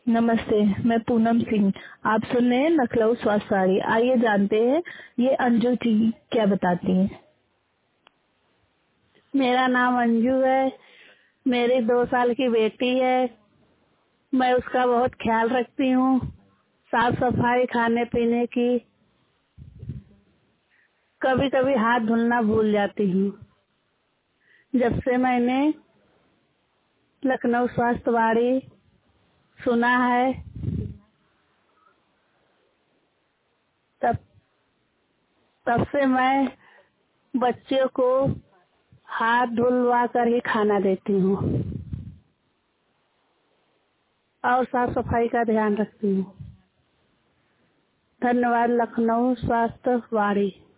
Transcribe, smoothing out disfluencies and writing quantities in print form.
नमस्ते, मैं पूनम सिंह। आप सुन रहे हैं लखनऊ स्वास्थ्य वाणी। आइए जानते हैं ये अंजू जी क्या बताती हैं। मेरा नाम अंजू है। मेरी 2 साल की बेटी है। मैं उसका बहुत ख्याल रखती हूँ। साफ सफाई, खाने पीने की। कभी कभी हाथ धुलना भूल जाती हूँ। जब से मैंने लखनऊ स्वास्थ्य वाणी सुना है तब तब से मैं बच्चों को हाथ धुलवा कर ही खाना देती हूँ और साफ सफाई का ध्यान रखती हूँ। धन्यवाद। लखनऊ स्वास्थ्य वाणी।